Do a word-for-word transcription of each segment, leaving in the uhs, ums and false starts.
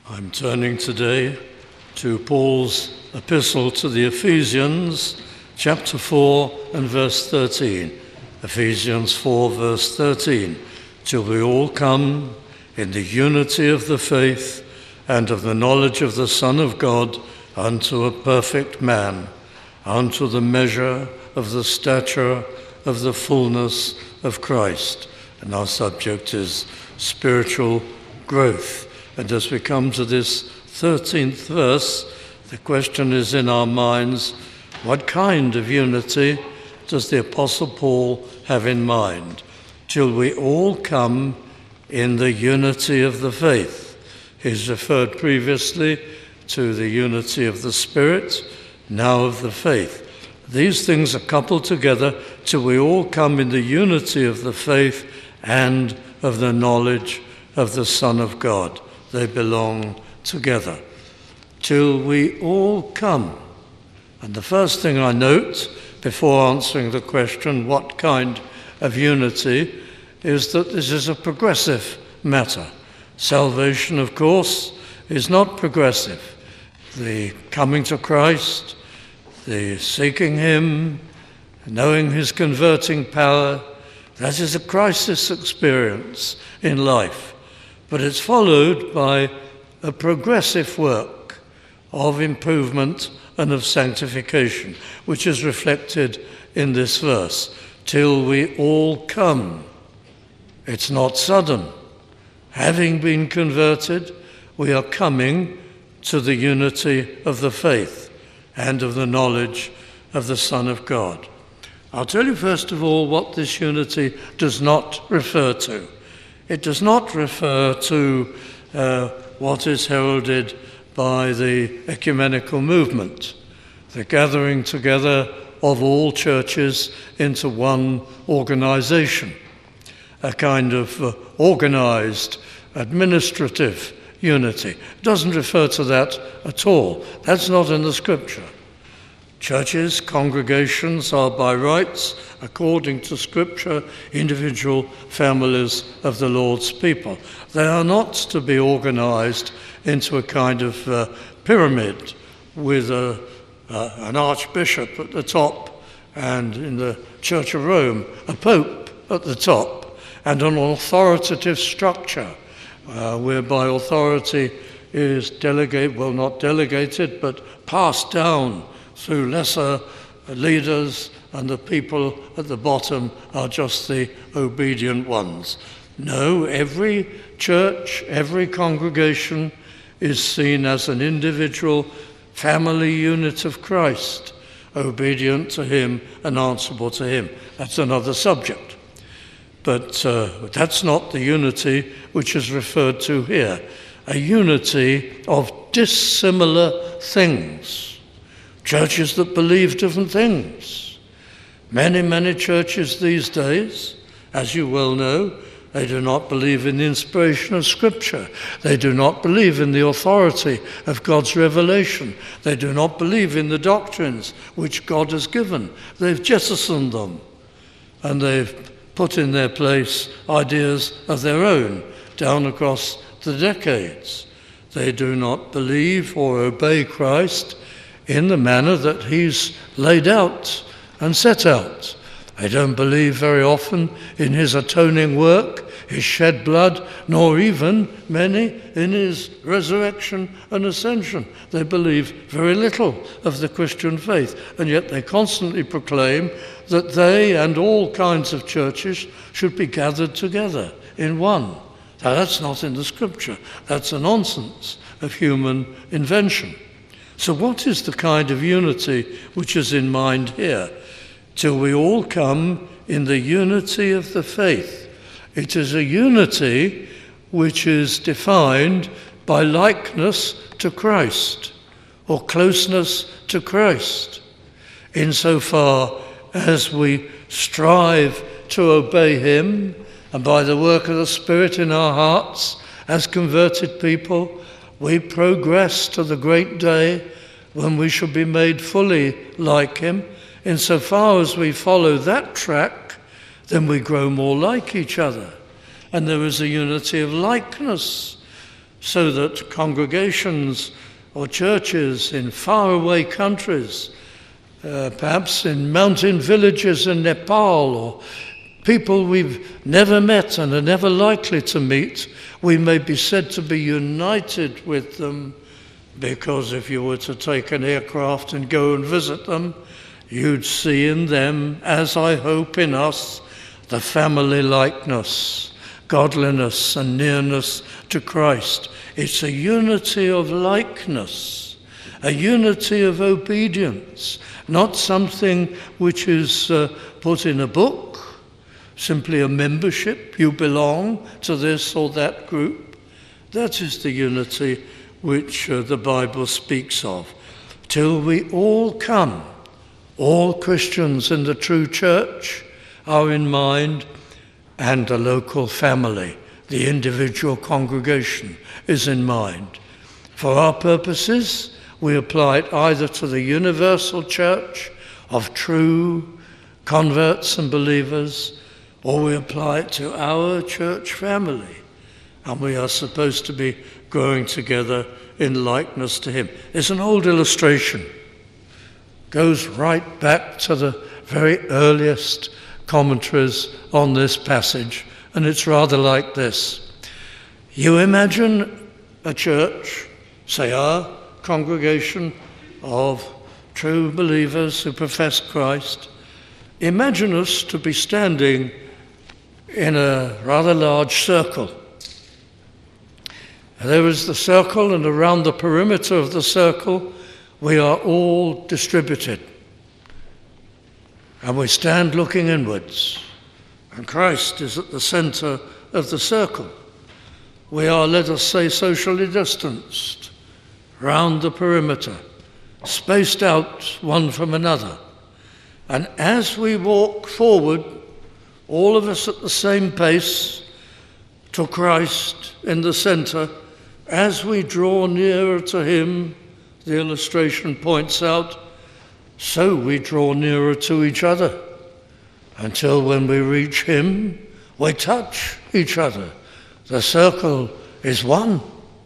I'm turning today to Paul's epistle to the Ephesians, chapter four and verse thirteen. Ephesians four, verse thirteen. Till we all come in the unity of the faith and of the knowledge of the Son of God unto a perfect man, unto the measure of the stature of the fullness of Christ. And our subject is spiritual growth. And as we come to this thirteenth verse, the question is in our minds, what kind of unity does the Apostle Paul have in mind? Till we all come in the unity of the faith. He's referred previously to the unity of the Spirit, now of the faith. These things are coupled together till we all come in the unity of the faith and of the knowledge of the Son of God. They belong together. Till we all come. And the first thing I note before answering the question, what kind of unity, is that this is a progressive matter. Salvation, of course, is not progressive. The coming to Christ, the seeking him, knowing his converting power, that is a crisis experience in life. But it's followed by a progressive work of improvement and of sanctification, which is reflected in this verse. Till we all come. It's not sudden. Having been converted, we are coming to the unity of the faith and of the knowledge of the Son of God. I'll tell you first of all what this unity does not refer to. It does not refer to uh, what is heralded by the ecumenical movement, the gathering together of all churches into one organization, a kind of uh, organized administrative unity. It doesn't refer to that at all. That's not in the Scripture. Churches, congregations are by rights, according to Scripture, individual families of the Lord's people. They are not to be organized into a kind of uh, pyramid with a, uh, an archbishop at the top and in the Church of Rome, a pope at the top, and an authoritative structure uh, whereby authority is delegated, well not delegated, but passed down through lesser leaders, and the people at the bottom are just the obedient ones. No, every church, every congregation is seen as an individual family unit of Christ, obedient to him and answerable to him. That's another subject. But uh, that's not the unity which is referred to here. A unity of dissimilar things. Churches that believe different things. Many, many churches these days, as you well know, they do not believe in the inspiration of Scripture. They do not believe in the authority of God's revelation. They do not believe in the doctrines which God has given. They've jettisoned them, and they've put in their place ideas of their own down across the decades. They do not believe or obey Christ in the manner that he's laid out and set out. They don't believe very often in his atoning work, his shed blood, nor even many in his resurrection and ascension. They believe very little of the Christian faith, and yet they constantly proclaim that they and all kinds of churches should be gathered together in one. Now that's not in the Scripture. That's a nonsense of human invention. So what is the kind of unity which is in mind here? Till we all come in the unity of the faith. It is a unity which is defined by likeness to Christ, or closeness to Christ, insofar as we strive to obey him, and by the work of the Spirit in our hearts, as converted people, we progress to the great day when we shall be made fully like him. Insofar as we follow that track, then we grow more like each other. And there is a unity of likeness so that congregations or churches in faraway countries, uh, perhaps in mountain villages in Nepal, or people we've never met and are never likely to meet, we may be said to be united with them, because if you were to take an aircraft and go and visit them, you'd see in them, as I hope in us, the family likeness, godliness and nearness to Christ. It's a unity of likeness, a unity of obedience, not something which is uh, put in a book, simply a membership. You belong to this or that group. That is the unity which uh, the Bible speaks of. Till we all come, all Christians in the true church are in mind, and the local family, the individual congregation, is in mind. For our purposes, we apply it either to the universal church of true converts and believers, or we apply it to our church family, and we are supposed to be growing together in likeness to him. It's an old illustration. Goes right back to the very earliest commentaries on this passage, and it's rather like this. You imagine a church, say our congregation of true believers who profess Christ. Imagine us to be standing in a rather large circle. There is the circle, and around the perimeter of the circle we are all distributed. And we stand looking inwards, and Christ is at the centre of the circle. We are, let us say, socially distanced round the perimeter, spaced out one from another. And as we walk forward, all of us at the same pace, to Christ in the centre, as we draw nearer to him, the illustration points out, so we draw nearer to each other, until when we reach him, we touch each other. The circle is one,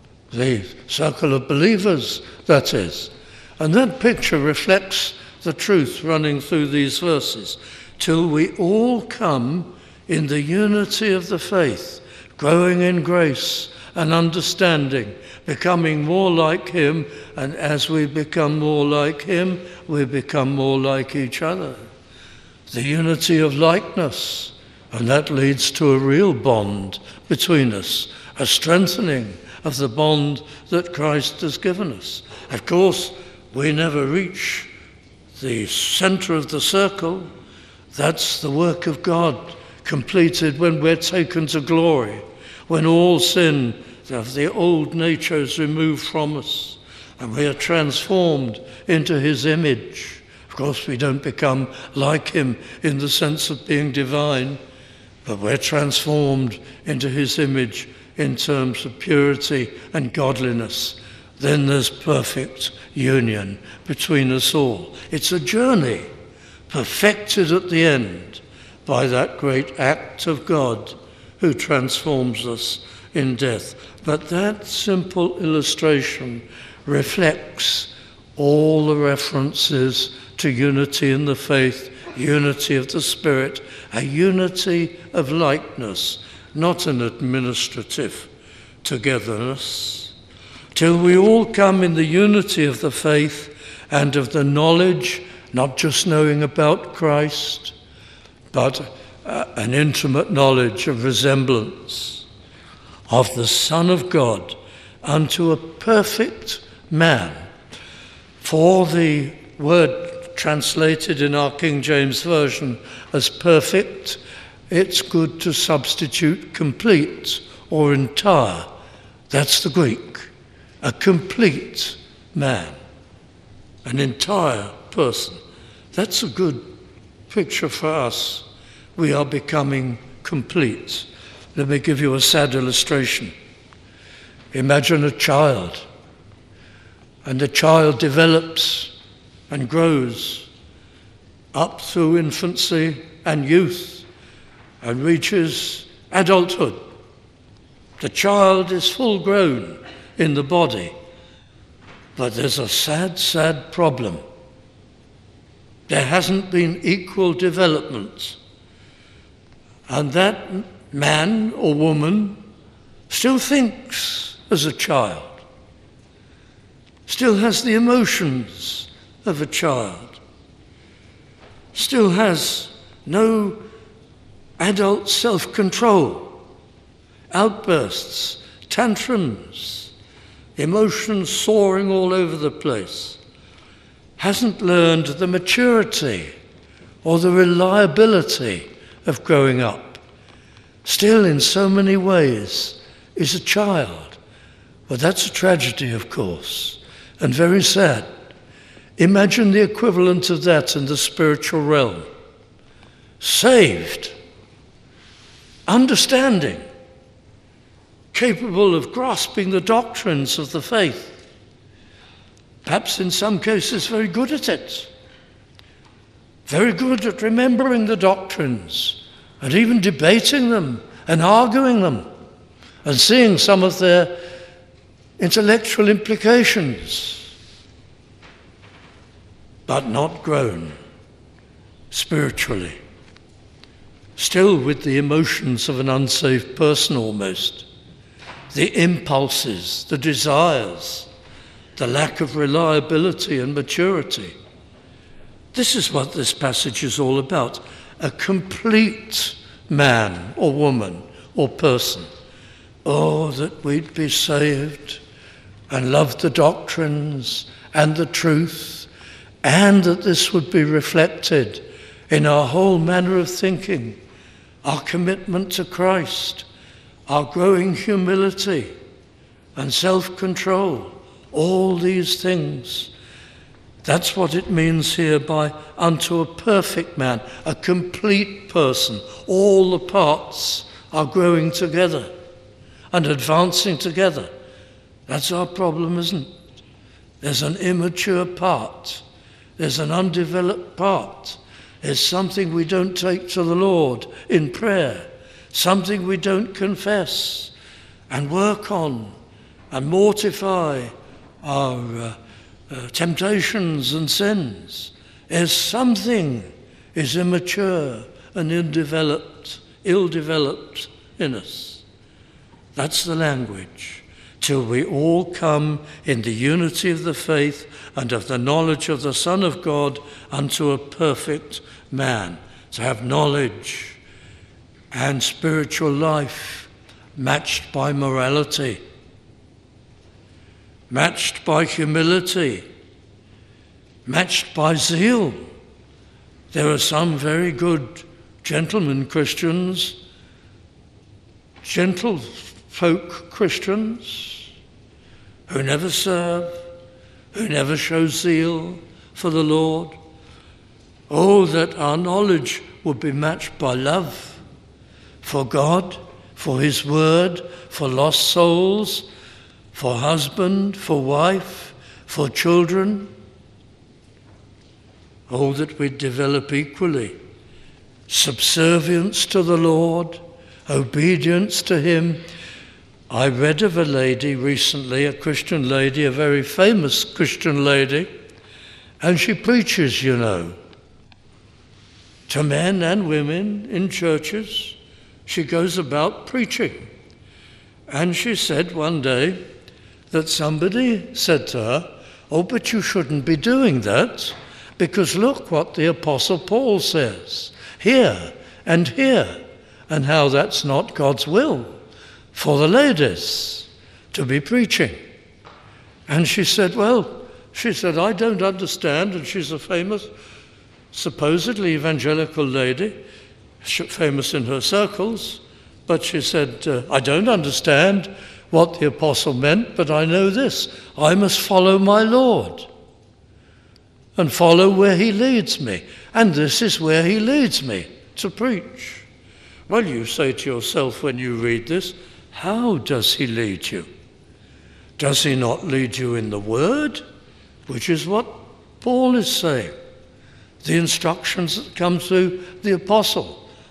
the circle of believers, that is. And that picture reflects the truth running through these verses. Till we all come in the unity of the faith, growing in grace and understanding, becoming more like him, and as we become more like him, we become more like each other. The unity of likeness, and that leads to a real bond between us, a strengthening of the bond that Christ has given us. Of course, we never reach the centre of the circle. That's the work of God completed when we're taken to glory, when all sin of the old nature is removed from us and we are transformed into his image. Of course, we don't become like him in the sense of being divine, but we're transformed into his image in terms of purity and godliness. Then there's perfect union between us all. It's a journey perfected at the end by that great act of God who transforms us in death. But that simple illustration reflects all the references to unity in the faith, unity of the Spirit, a unity of likeness, not an administrative togetherness. Till we all come in the unity of the faith and of the knowledge, not just knowing about Christ, but uh, an intimate knowledge of resemblance of the Son of God unto a perfect man. For the word translated in our King James Version as perfect, it's good to substitute complete or entire. That's the Greek. A complete man, an entire person. That's a good picture for us. We are becoming complete. Let me give you a sad illustration. Imagine a child, and the child develops and grows up through infancy and youth and reaches adulthood. The child is full grown in the body. But there's a sad, sad problem. There hasn't been equal development. And that man or woman still thinks as a child, still has the emotions of a child, still has no adult self-control, outbursts, tantrums, emotions soaring all over the place, hasn't learned the maturity or the reliability of growing up, still in so many ways is a child. Well, that's a tragedy, of course, and very sad. Imagine the equivalent of that in the spiritual realm. Saved, understanding, capable of grasping the doctrines of the faith, perhaps in some cases very good at it, very good at remembering the doctrines and even debating them and arguing them and seeing some of their intellectual implications, but not grown spiritually, still with the emotions of an unsaved person almost, the impulses, the desires, the lack of reliability and maturity. This is what this passage is all about. A complete man or woman or person. Oh, that we'd be saved and love the doctrines and the truth, and that this would be reflected in our whole manner of thinking, our commitment to Christ, our growing humility and self-control, all these things. That's what it means here by unto a perfect man, a complete person. All the parts are growing together and advancing together. That's our problem, isn't it? There's an immature part. There's an undeveloped part. There's something we don't take to the Lord in prayer, something we don't confess and work on and mortify our uh, uh, temptations and sins. There's something is immature and undeveloped, ill-developed in us. That's the language. Till we all come in the unity of the faith and of the knowledge of the Son of God unto a perfect man. To have knowledge and spiritual life matched by morality, matched by humility, matched by zeal. There are some very good gentlemen Christians, gentle folk Christians, who never serve, who never show zeal for the Lord. Oh, that our knowledge would be matched by love for God, for his word, for lost souls, for husband, for wife, for children. Oh, that we develop equally subservience to the Lord, obedience to him. I read of a lady recently, a Christian lady, a very famous Christian lady, and she preaches, you know, to men and women in churches. She goes about preaching. And she said one day that somebody said to her, oh, but you shouldn't be doing that, because look what the Apostle Paul says here and here, and how that's not God's will for the ladies to be preaching. And she said, well, she said, I don't understand, and she's a famous, supposedly evangelical lady, famous in her circles, but she said, uh, I don't understand what the apostle meant, but I know this, I must follow my Lord and follow where he leads me, and this is where he leads me to preach. Well, you say to yourself when you read this, how does he lead you? Does he not lead you in the word, which is what Paul is saying? The instructions that come through the apostle.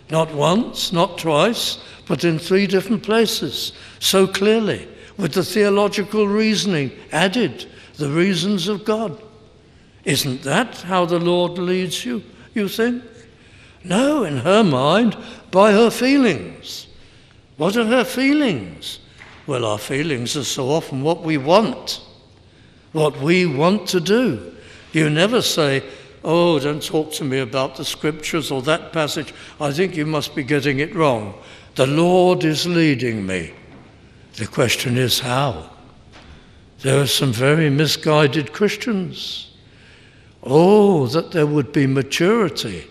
Not once, not twice, but in three different places, so clearly, with the theological reasoning added, the reasons of God. Isn't that how the Lord leads you, you think? No, in her mind, by her feelings. What are her feelings? Well, our feelings are so often what we want, what we want to do. You never say, oh, don't talk to me about the scriptures or that passage. I think you must be getting it wrong. The Lord is leading me. The question is how? There are some very misguided Christians. Oh, that there would be maturity,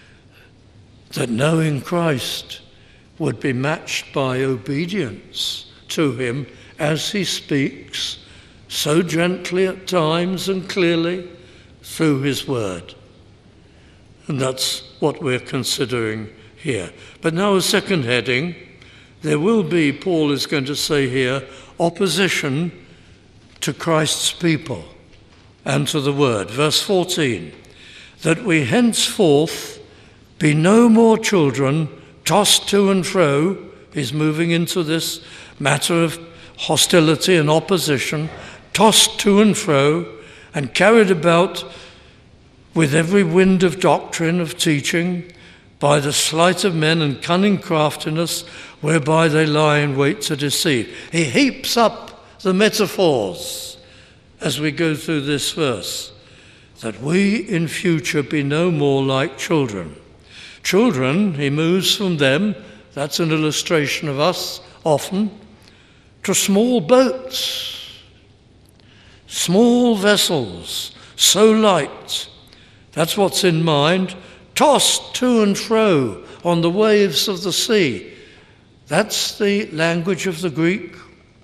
that knowing Christ would be matched by obedience to him as he speaks, so gently at times and clearly through his word. And that's what we're considering here. But now a second heading, there will be, Paul is going to say here, opposition to Christ's people and to the word. Verse fourteen, that we henceforth be no more children tossed to and fro. He's moving into this matter of hostility and opposition, tossed to and fro and carried about with every wind of doctrine, of teaching, by the sleight of men and cunning craftiness, whereby they lie in wait to deceive. He heaps up the metaphors as we go through this verse, that we in future be no more like children. Children, he moves from them, that's an illustration of us often, to small boats, small vessels, so light. That's what's in mind, tossed to and fro on the waves of the sea. That's the language of the Greek.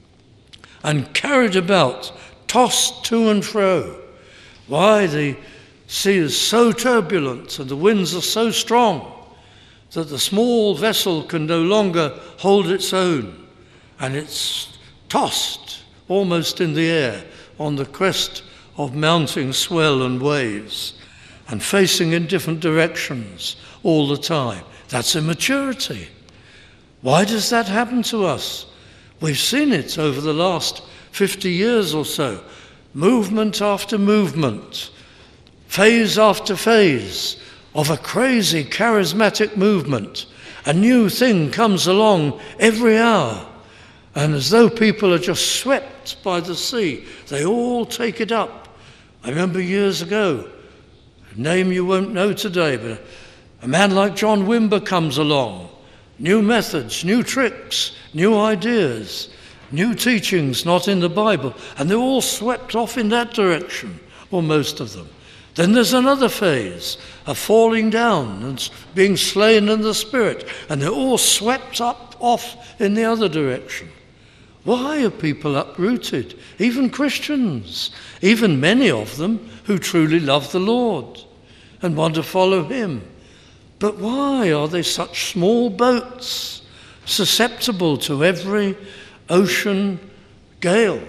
And carried about, tossed to and fro. Why? The sea is so turbulent and the winds are so strong that the small vessel can no longer hold its own, and it's tossed almost in the air on the crest of mounting swell and waves, and facing in different directions all the time. That's immaturity. Why does that happen to us? We've seen it over the last fifty years or so. Movement after movement, phase after phase of a crazy charismatic movement. A new thing comes along every hour. And as though people are just swept by the sea, they all take it up. I remember years ago, a name you won't know today, but a man like John Wimber comes along. New methods, new tricks, new ideas, new teachings not in the Bible, and they're all swept off in that direction, or most of them. Then there's another phase of falling down and being slain in the Spirit, and they're all swept up off in the other direction. Why are people uprooted? Even Christians, even many of them who truly love the Lord and want to follow him. But why are they such small boats, susceptible to every ocean gale?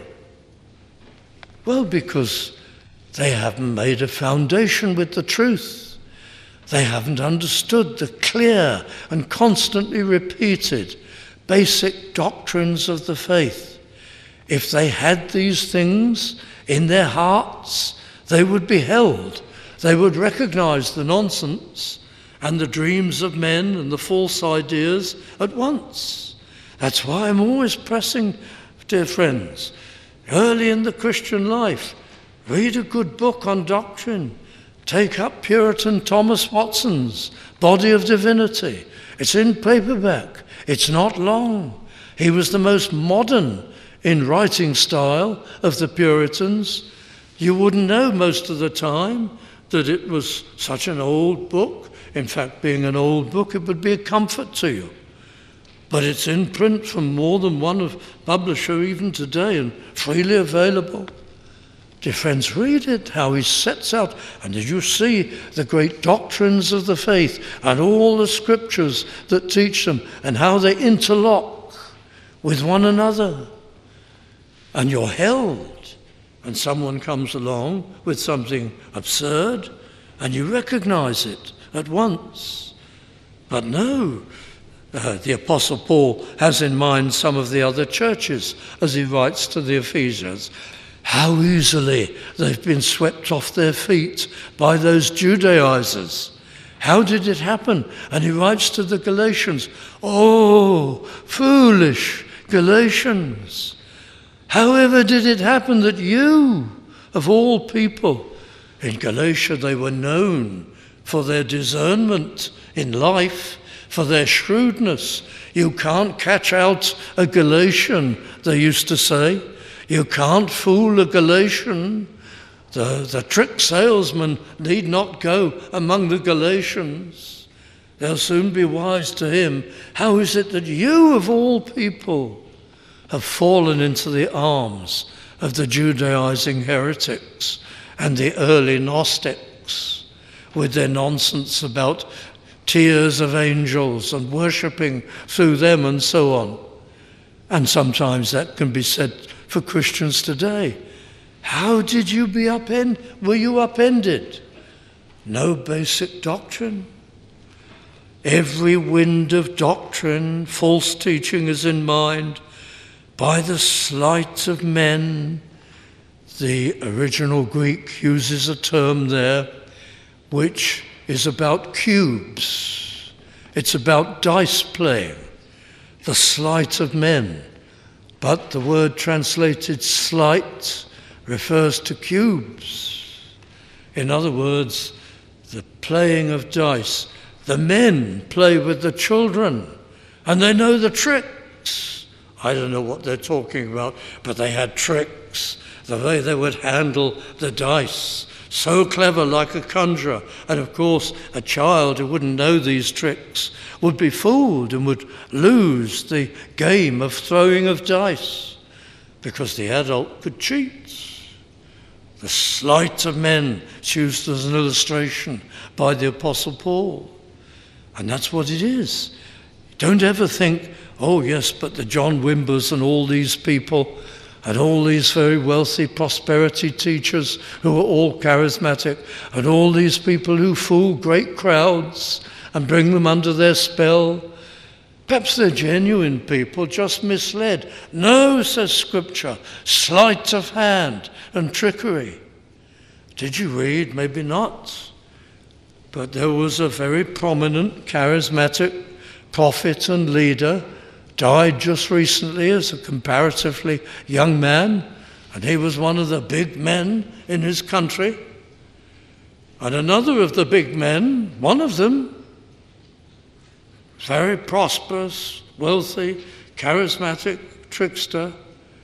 Well, because they haven't made a foundation with the truth. They haven't understood the clear and constantly repeated basic doctrines of the faith. If they had these things in their hearts, they would be held. They would recognize the nonsense and the dreams of men and the false ideas at once. That's why I'm always pressing, dear friends, early in the Christian life, read a good book on doctrine. Take up Puritan Thomas Watson's Body of Divinity. It's in paperback. It's not long. He was the most modern in writing style of the Puritans. You wouldn't know most of the time that it was such an old book. In fact, being an old book, it would be a comfort to you. But it's in print from more than one of publisher even today and freely available. Dear friends, read it, how he sets out. And did you see the great doctrines of the faith and all the scriptures that teach them and how they interlock with one another? And you're held. And someone comes along with something absurd and you recognize it at once. But no, uh, the Apostle Paul has in mind some of the other churches as he writes to the Ephesians. How easily they've been swept off their feet by those Judaizers. How did it happen? And he writes to the Galatians, oh, foolish Galatians, however did it happen that you, of all people, in Galatia they were known for their discernment in life, for their shrewdness. You can't catch out a Galatian, they used to say. You can't fool a Galatian. The, the trick salesman need not go among the Galatians. They'll soon be wise to him. How is it that you, of all people, have fallen into the arms of the Judaizing heretics and the early Gnostics with their nonsense about tears of angels and worshipping through them and so on? And sometimes that can be said for Christians today. How did you be upended? Were you upended? No basic doctrine. Every wind of doctrine, false teaching is in mind. By the sleight of men, the original Greek uses a term there which is about cubes. It's about dice playing, the sleight of men. But the word translated sleight refers to cubes. In other words, the playing of dice. The men play with the children, and they know the tricks. I don't know what they're talking about, but they had tricks, the way they would handle the dice. So clever, like a conjurer. And of course, a child who wouldn't know these tricks would be fooled and would lose the game of throwing of dice, because the adult could cheat. The sleight of men is used as an illustration by the Apostle Paul. And that's what it is. Don't ever think, oh yes, but the John Wimbers and all these people and all these very wealthy prosperity teachers who are all charismatic and all these people who fool great crowds and bring them under their spell. Perhaps they're genuine people, just misled. No, says Scripture, sleight of hand and trickery. Did you read? Maybe not. But there was a very prominent, charismatic prophet and leader, died just recently as a comparatively young man, and he was one of the big men in his country. And another of the big men, one of them, very prosperous, wealthy, charismatic trickster,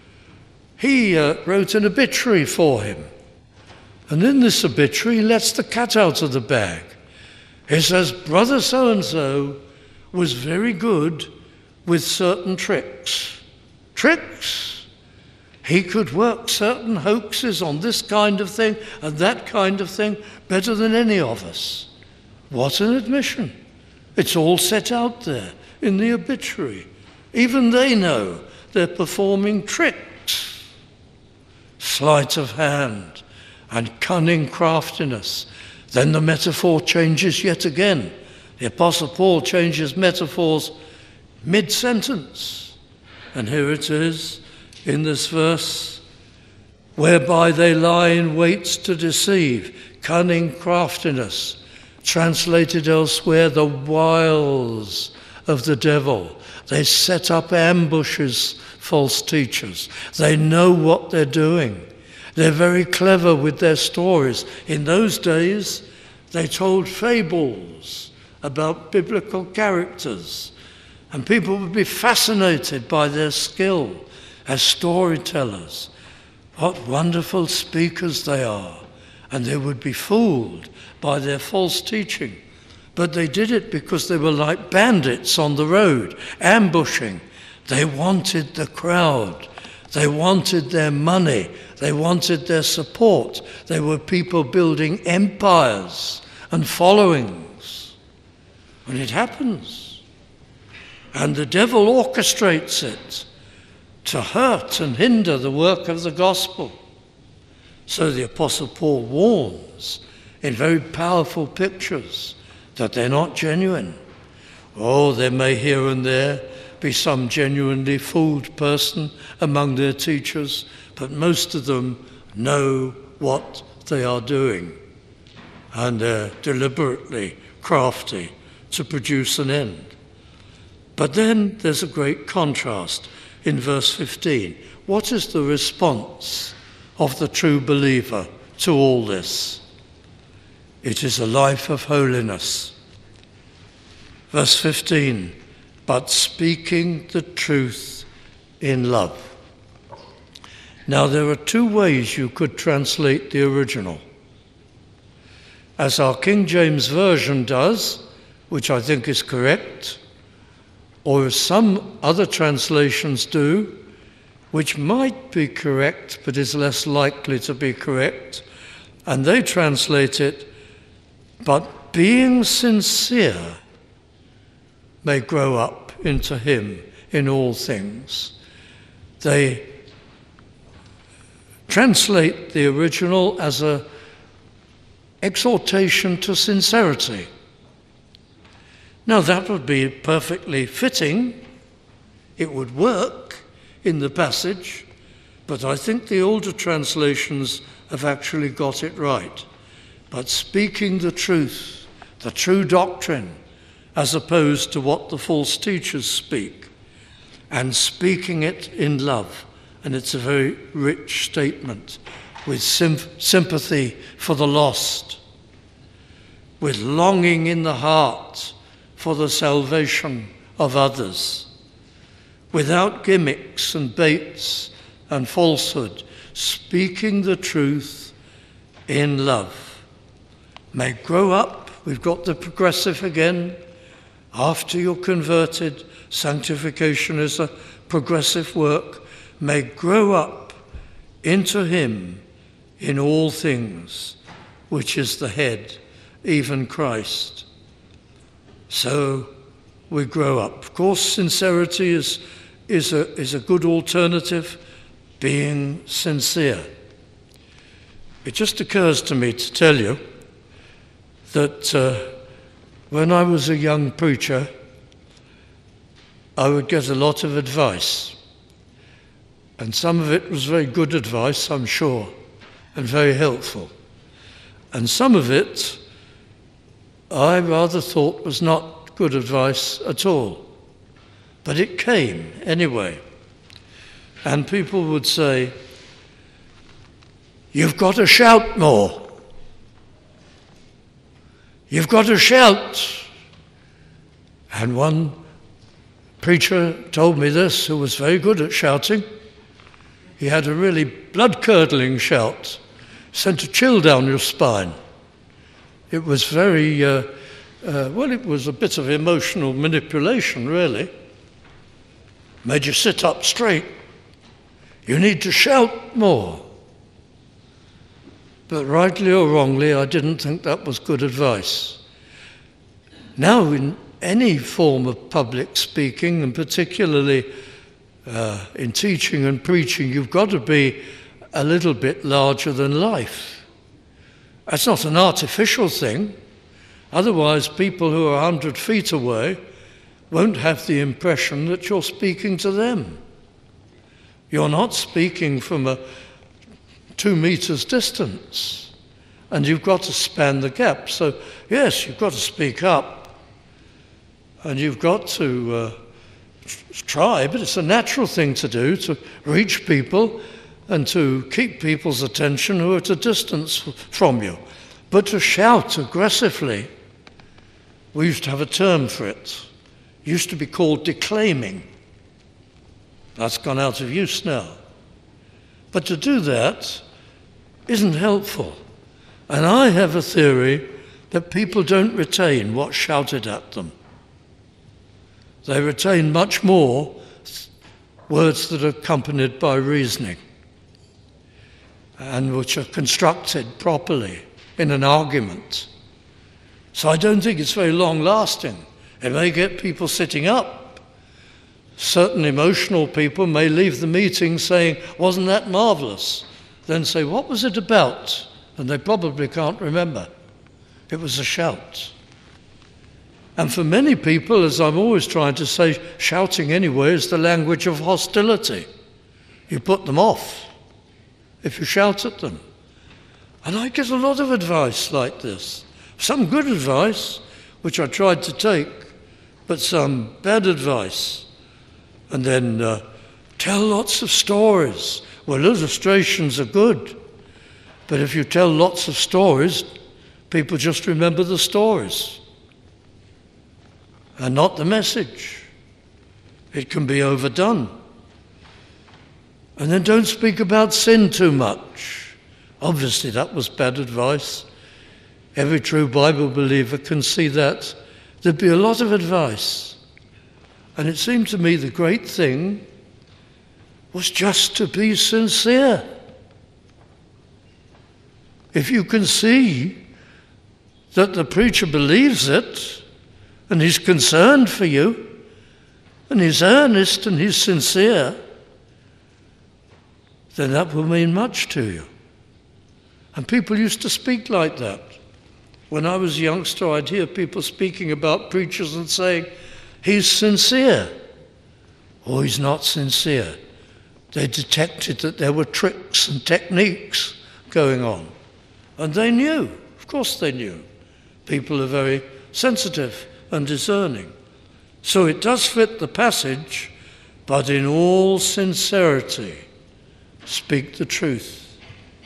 he uh, wrote an obituary for him. And in this obituary, he lets the cat out of the bag. He says, brother so-and-so was very good with certain tricks. Tricks? He could work certain hoaxes on this kind of thing and that kind of thing better than any of us. What an admission. It's all set out there in the obituary. Even they know they're performing tricks. Sleight of hand and cunning craftiness. Then the metaphor changes yet again. The Apostle Paul changes metaphors mid-sentence. And here it is in this verse, whereby they lie in wait to deceive, cunning craftiness. Translated elsewhere, the wiles of the devil. They set up ambushes, false teachers. They know what they're doing. They're very clever with their stories. In those days, they told fables about biblical characters, and people would be fascinated by their skill as storytellers. What wonderful speakers they are, and they would be fooled by their false teaching. But they did it because they were like bandits on the road, ambushing. They wanted the crowd. They wanted their money. They wanted their support. They were people building empires and followings. And it happens. And the devil orchestrates it to hurt and hinder the work of the gospel. So the Apostle Paul warns in very powerful pictures that they're not genuine. Oh, there may here and there be some genuinely fooled person among their teachers, but most of them know what they are doing, and they're deliberately crafty to produce an end. But then there's a great contrast in verse fifteen. What is the response of the true believer to all this? It is a life of holiness. Verse fifteen, but speaking the truth in love. Now there are two ways you could translate the original. As our King James Version does, which I think is correct, or as some other translations do, which might be correct but is less likely to be correct, and they translate it, but being sincere may grow up into him in all things. They translate the original as an exhortation to sincerity. Now that would be perfectly fitting. It would work in the passage, but I think the older translations have actually got it right. But speaking the truth, the true doctrine, as opposed to what the false teachers speak, and speaking it in love. And it's a very rich statement, with sim- sympathy for the lost, with longing in the heart for the salvation of others, without gimmicks and baits and falsehood, speaking the truth in love. May grow up, we've got the progressive again. After you're converted, sanctification is a progressive work. May grow up into him in all things, which is the head, even Christ. So we grow up. Of course, sincerity is, is, a, is a good alternative, being sincere. It just occurs to me to tell you that uh, when I was a young preacher, I would get a lot of advice. And some of it was very good advice, I'm sure, and very helpful. And some of it I rather thought was not good advice at all. But it came anyway. And people would say, "You've got to shout more. You've got to shout." And one preacher told me this, who was very good at shouting. He had a really blood-curdling shout, sent a chill down your spine. It was very, uh, uh, well, it was a bit of emotional manipulation, really. Made you sit up straight. You need to shout more. But rightly or wrongly, I didn't think that was good advice. Now, in any form of public speaking, and particularly uh, in teaching and preaching, you've got to be a little bit larger than life. That's not an artificial thing. Otherwise, people who are a hundred feet away won't have the impression that you're speaking to them. You're not speaking from a two meters distance, and you've got to span the gap. So, yes, you've got to speak up, and you've got to uh, try, but it's a natural thing to do, to reach people and to keep people's attention who are at a distance from you. But to shout aggressively, we used to have a term for it. It used to be called declaiming. That's gone out of use now. But to do that isn't helpful. And I have a theory that people don't retain what's shouted at them. They retain much more words that are accompanied by reasoning and which are constructed properly in an argument. So I don't think it's very long-lasting. It may get people sitting up. Certain emotional people may leave the meeting saying, "Wasn't that marvelous?" Then say, "What was it about?" And they probably can't remember. It was a shout. And for many people, as I'm always trying to say, shouting anyway is the language of hostility. You put them off if you shout at them. And I get a lot of advice like this. Some good advice, which I tried to take, but some bad advice. And then uh, tell lots of stories. Well, illustrations are good. But if you tell lots of stories, people just remember the stories and not the message. It can be overdone. And then don't speak about sin too much. Obviously, that was bad advice. Every true Bible believer can see that. There'd be a lot of advice. And it seemed to me the great thing was just to be sincere. If you can see that the preacher believes it, and he's concerned for you, and he's earnest and he's sincere, then that will mean much to you. And people used to speak like that. When I was a youngster, I'd hear people speaking about preachers and saying, he's sincere, or he's not sincere. They detected that there were tricks and techniques going on. And they knew, of course they knew. People are very sensitive and discerning. So it does fit the passage, but in all sincerity, speak the truth.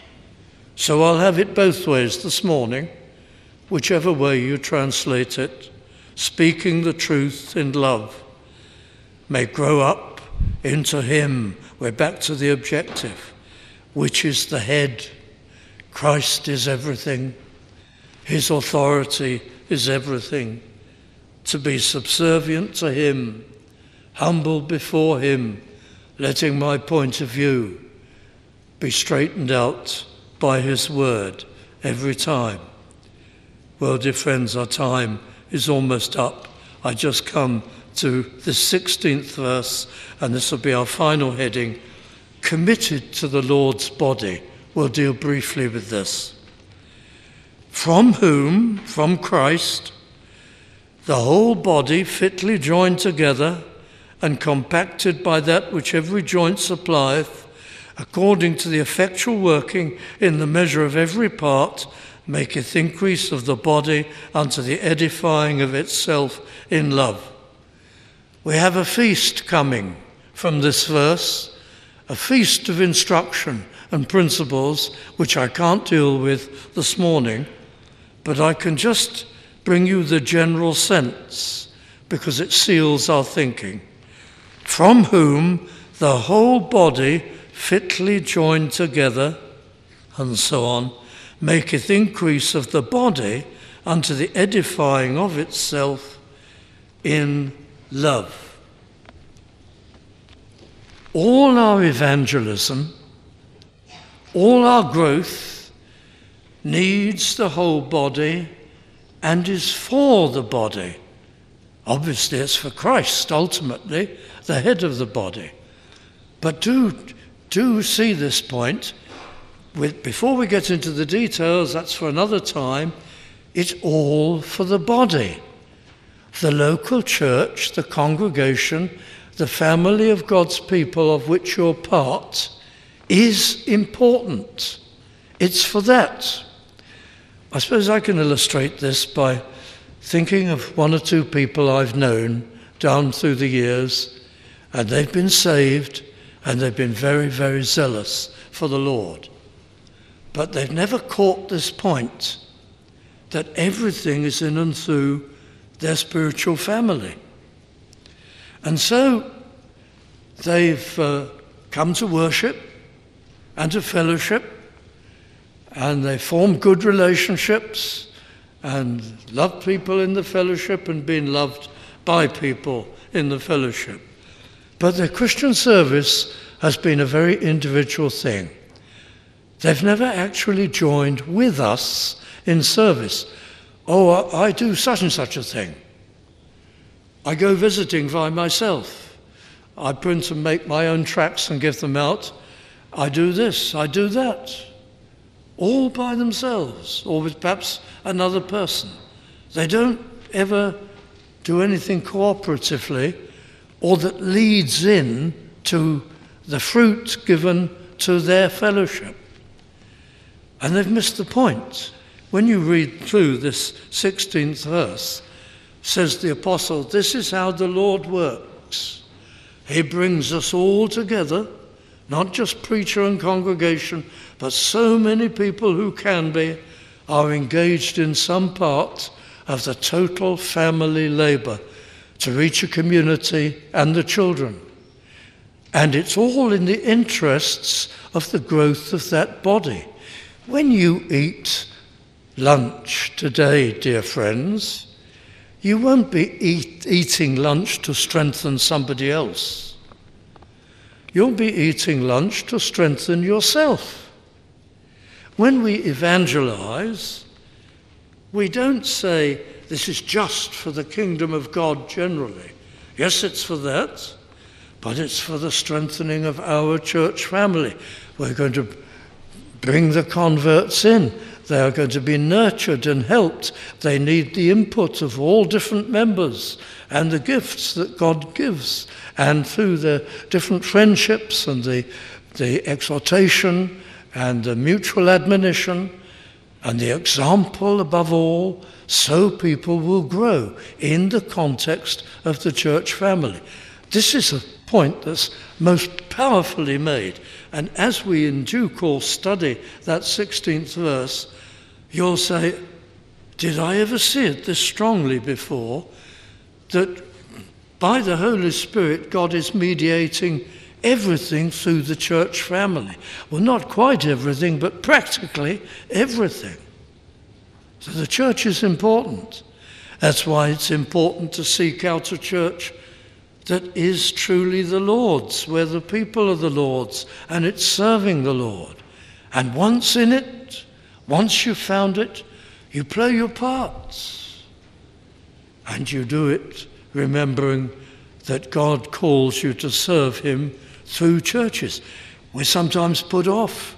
So I'll have it both ways this morning, whichever way you translate it. Speaking the truth in love may grow up into him. We're back to the objective, which is the head. Christ is everything. His authority is everything. To be subservient to him, humble before him, letting my point of view be straightened out by his word every time. Well, dear friends, our time is almost up. I just come to the sixteenth verse, and this will be our final heading, committed to the Lord's body. We'll deal briefly with this. From whom, from Christ, the whole body fitly joined together and compacted by that which every joint supplieth, according to the effectual working in the measure of every part, maketh increase of the body unto the edifying of itself in love. We have a feast coming from this verse, a feast of instruction and principles, which I can't deal with this morning, but I can just bring you the general sense, because it seals our thinking. From whom the whole body fitly joined together, and so on, maketh increase of the body unto the edifying of itself in love. All our evangelism, all our growth needs the whole body and is for the body. Obviously, it's for Christ, ultimately, the head of the body. But do, do see this point. With, before we get into the details, that's for another time, it's all for the body. The local church, the congregation, the family of God's people of which you're part, is important. It's for that. I suppose I can illustrate this by thinking of one or two people I've known down through the years, and they've been saved, and they've been very, very zealous for the Lord. But they've never caught this point that everything is in and through their spiritual family. And so they've uh, come to worship and to fellowship, and they form good relationships and love people in the fellowship and being loved by people in the fellowship. But their Christian service has been a very individual thing. They've never actually joined with us in service. Oh, I do such and such a thing. I go visiting by myself. I print and make my own tracts and give them out. I do this, I do that. All by themselves, or with perhaps another person. They don't ever do anything cooperatively or that leads in to the fruit given to their fellowship. And they've missed the point. When you read through this sixteenth verse, says the apostle, this is how the Lord works. He brings us all together, not just preacher and congregation, but so many people who can be, are engaged in some part of the total family labour to reach a community and the children. And it's all in the interests of the growth of that body. When you eat lunch today, dear friends, you won't be eat, eating lunch to strengthen somebody else. You'll be eating lunch to strengthen yourself. When we evangelize, we don't say, this is just for the kingdom of God generally. Yes, it's for that, but it's for the strengthening of our church family. We're going to bring the converts in. They are going to be nurtured and helped. They need the input of all different members and the gifts that God gives. And through the different friendships and the, the exhortation and the mutual admonition and the example above all, so people will grow in the context of the church family. This is a point that's most powerfully made. And as we in due course study that sixteenth verse, you'll say, did I ever see it this strongly before? That by the Holy Spirit, God is mediating everything through the church family. Well, not quite everything, but practically everything. So the church is important. That's why it's important to seek out a church that is truly the Lord's, where the people are the Lord's, and it's serving the Lord. And once in it, once you've found it, you play your parts. And you do it remembering that God calls you to serve him through churches. We're sometimes put off.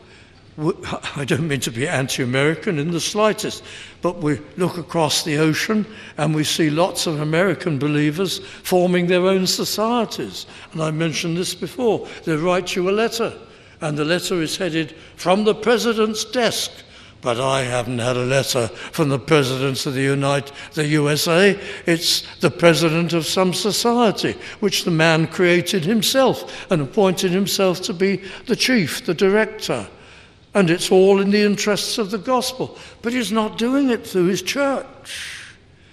I don't mean to be anti-American in the slightest, but we look across the ocean and we see lots of American believers forming their own societies. And I mentioned this before. They write you a letter, and the letter is headed from the president's desk. But I haven't had a letter from the president of the United, the U S A. It's the president of some society, which the man created himself and appointed himself to be the chief, the director. And it's all in the interests of the gospel. But he's not doing it through his church.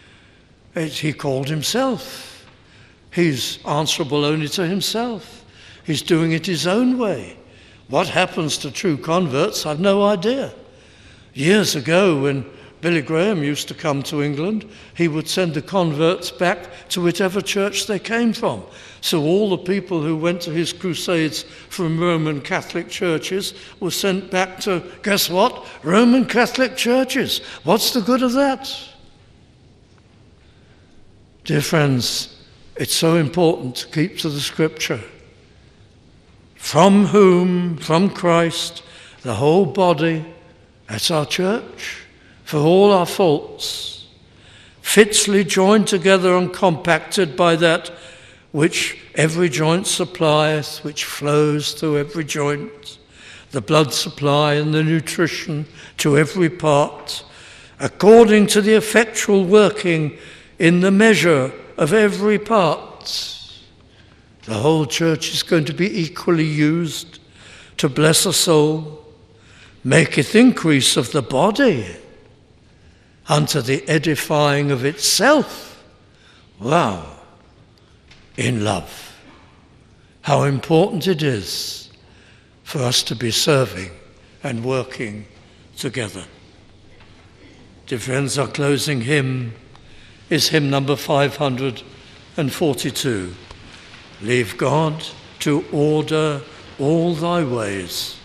It's, he called himself. He's answerable only to himself. He's doing it his own way. What happens to true converts, I've no idea. Years ago, when Billy Graham used to come to England, he would send the converts back to whichever church they came from. So all the people who went to his crusades from Roman Catholic churches were sent back to, guess what? Roman Catholic churches. What's the good of that? Dear friends, it's so important to keep to the scripture. From whom, from Christ, the whole body, that's our church, for all our faults, fitly joined together and compacted by that which every joint supplieth, which flows through every joint, the blood supply and the nutrition to every part, according to the effectual working in the measure of every part. The whole church is going to be equally used to bless a soul, maketh increase of the body unto the edifying of itself. Wow. In love. How important it is for us to be serving and working together. Dear friends, our closing hymn is hymn number five hundred forty-two. Leave God to order all thy ways.